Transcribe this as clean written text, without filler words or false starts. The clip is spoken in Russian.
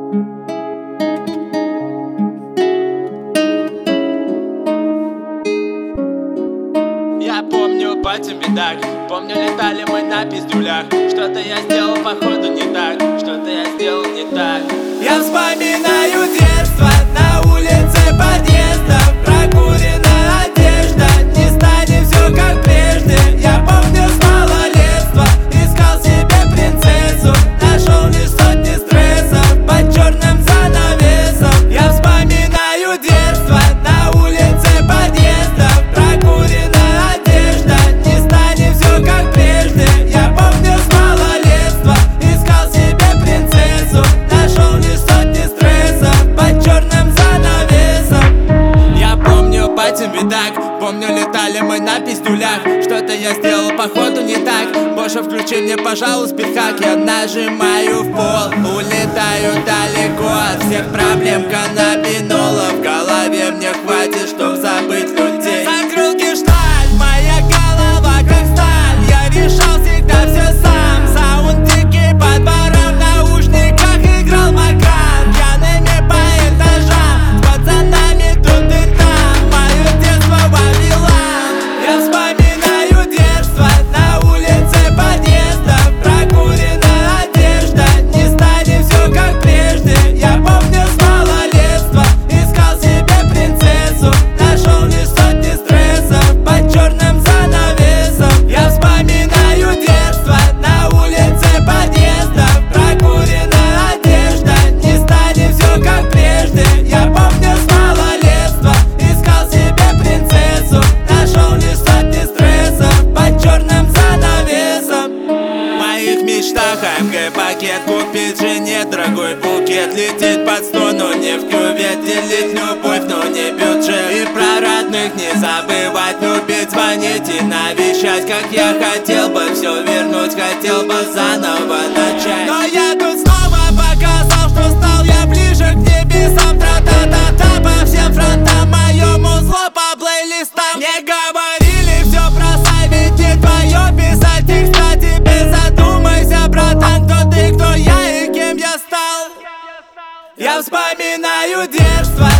Я помню пальцем бедак, помню летали мы на пиздюлях. Что-то я сделал походу не так, что-то я сделал не так. Я вспоминаю детство, на улице подъездов, прокурена одежда, не станет все как прежде. Я помню с малолетства, искал себе принцессу, нашел лишь сотни стрессов под черным занавесом. Я вспоминаю детство, на улице подъездов, прокурена одежда, не станет все как прежде. Я помню с малолетства, искал себе принцессу, нашел лишь сотни стрессов под черным занавесом. Я помню пальцем бедак, помню летали мы на пиздюлях. Что-то я сделал походу не так, Боша, включи мне, пожалуйста, спидхак. Я нажимаю в пол, улетаю далеко от всех проблем каннабинола. В голове мне хватит, чтоб забыть людей. Закрыл гештальт, моя голова как сталь. Я решал всегда все сам, саундтреки по дворам, в наушниках играл Макар. Пьяными по этажам, с пацанами тут и там, мое детство Вавилон. Я вспоминаю детство, на улице подъездов, прокурена одежда, не станет все как прежде. Я помню с малолетства, искал себе принцессу, нашел лишь сотни стрессов под черным занавесом. Я вспоминаю детство, на улице подъездов, прокурена одежда, не станет все как прежде. Я помню с малолетства, искал себе принцессу, нашел лишь сотни стрессов под черным занавесом. В моих мечтах АМГ пакет, купить жене дорогой букет, лететь под сто, но не в кювет, делить любовь, но не бюджет. И про родных не забывать, любить, звонить и навещать. Как я хотел бы все вернуть, хотел бы заново начать. Но я тут снова показал, что стал я ближе к небесам. Тра-та-та-та, по всем фронтам, мое музло по плейлистам. Мне говорили, все бросай, ведь не твое писать текста. Теперь задумайся, братан, кто ты, кто я и кем я стал. Я вспоминаю детство,